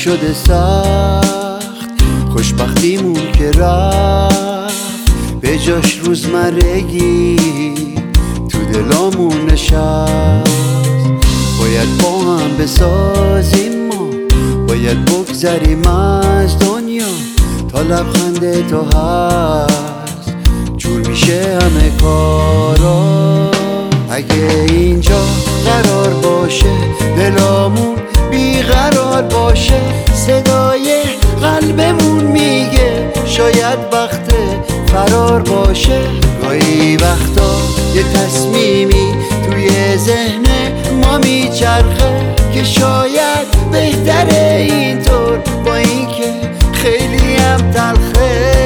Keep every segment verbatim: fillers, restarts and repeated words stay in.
شده سخت، خوشبختیمون که رفت، به جاش روزمرگی تو دلامون نشست. باید با هم بسازیم ما، باید بگذریم از دنیا تا لبخند تو هست جور میشه همه کارا. اگه اینجا قرار باشه دلامون بیقرار باشه، صدای قلبمون میگه شاید وقت فرار باشه. گاهی وقتا یه تصمیمی توی ذهن ما میچرخه که شاید بهتره اینطور، با اینکه خیلی هم تلخه.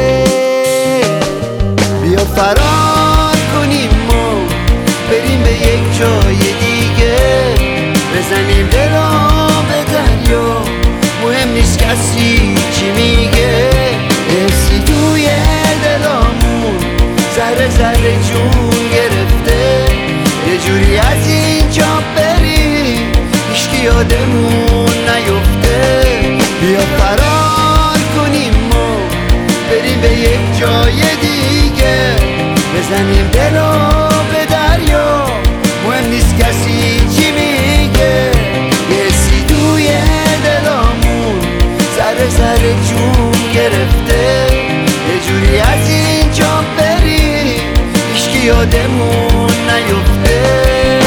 بیا فرار کنیم ما، بریم به یک جای دیگه، بزنیم دلام به دریا، مهم نیست کسی چی میگه. حسی توی دلامون ذره ذره جون گرفته، یه جوری از اینجا بریم هیچکی یادمون نیفته. بیا فرار کنیم ما، بریم به یک جای دیگه، بزنیم دلام به دریا، مهم نیست کسی چی میگه. یه حسی توی دلامون ذره ذره جون گرفته، یه جوری از اینجا بریم هیچکی یادمون نیفته.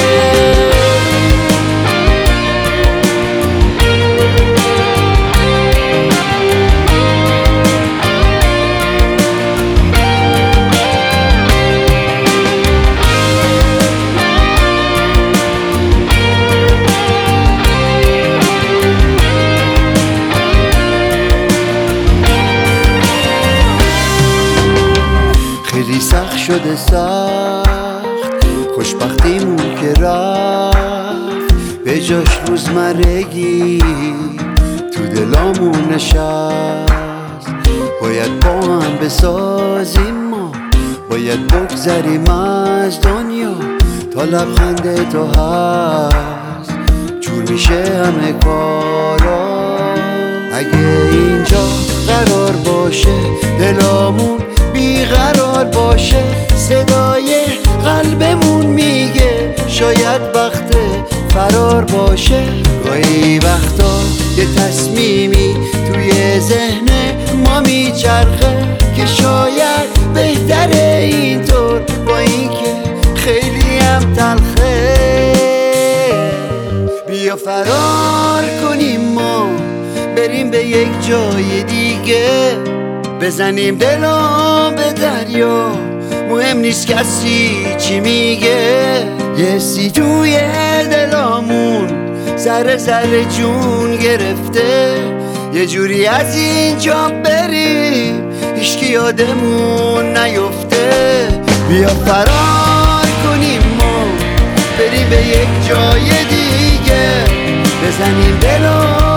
خیلی سخت شده سخت، خوشبختیمون که رفت، به جاش روزمرگی تو دلامون نشست. باید با هم بسازیم ما، باید بگذریم از دنیا تا لبخند تو هست جور میشه همه کارا. اگه اینجا قرار باشه دلامون بیقرار باشه، صدای قلبمون میگه شاید وقت فرار باشه. گاهی وقتا یه تصمیمی توی ذهن ما میچرخه که شاید بهتره اینطور، با اینکه خیلی هم تلخه. بیا فرار کنیم ما، بریم به یک جای دیگه، بزنیم دلام به دریا، مهم نیست کسی چی میگه. یه حسی توی دلامون ذره ذره جون گرفته، یه جوری از اینجا بریم هیچکی یادمون نیفته. بیا فرار کنیم ما، بریم به یک جای دیگه، بزنیم دلام